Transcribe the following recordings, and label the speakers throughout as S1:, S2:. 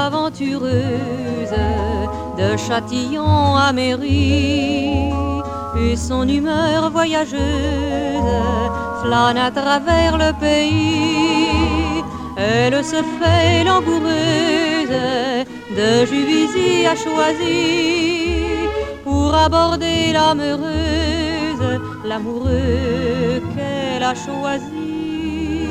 S1: aventureuse de Châtillon à Mairie, et son humeur voyageuse flâne à travers le pays. Elle se fait langoureuse de Juvisy à Choisy pour aborder l'âme heureuse, l'amoureux qu'elle a choisi.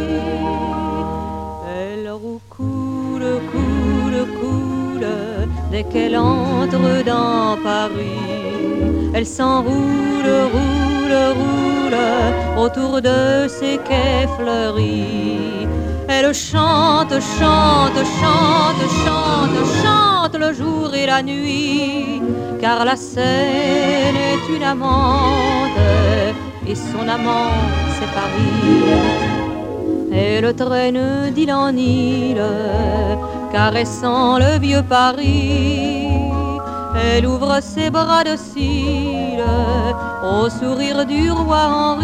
S1: Elle roucoule, coule, coule dès qu'elle entre dans Paris. Elle s'enroule, roule, roule autour de ses quais fleuris. Elle chante, chante, chante, chante, chante le jour et la nuit, car la Seine est une amante et son amant c'est Paris. Elle traîne d'île en île, caressant le vieux Paris. Elle ouvre ses bras de cils au sourire du roi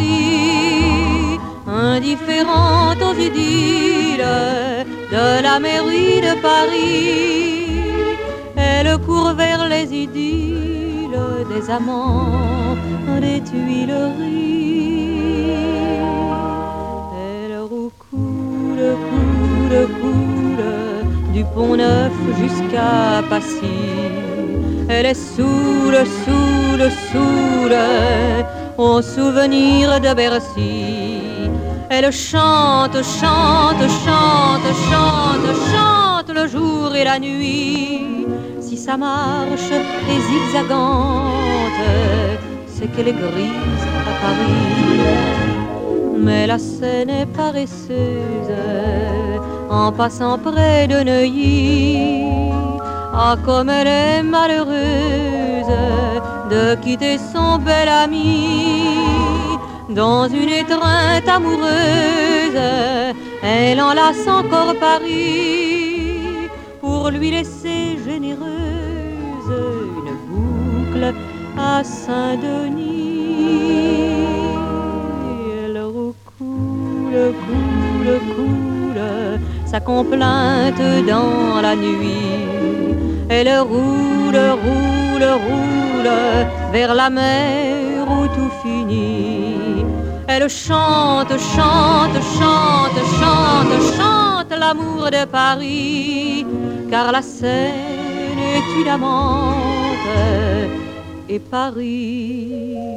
S1: Henri, indifférente aux idylles de la mairie de Paris. Elle court vers les idylles des amants des Tuileries. Elle roucoule, coule, coule du Pont-Neuf jusqu'à Passy. Elle est saoule, saoule, saoule au souvenir de Bercy. Elle chante, chante, chante, chante, chante le jour et la nuit. Si sa marche est zigzagante, c'est qu'elle est grise à Paris. Mais la Seine est paresseuse en passant près de Neuilly. Ah, comme elle est malheureuse de quitter son bel ami. Dans une étreinte amoureuse, elle enlace encore Paris pour lui laisser généreuse une boucle à Saint-Denis. Elle roucoule, coule, coule sa complainte dans la nuit. Elle roule, roule, roule vers la mer où tout finit. Elle chante, chante, chante, chante, chante l'amour de Paris, car la Seine est une amante et Paris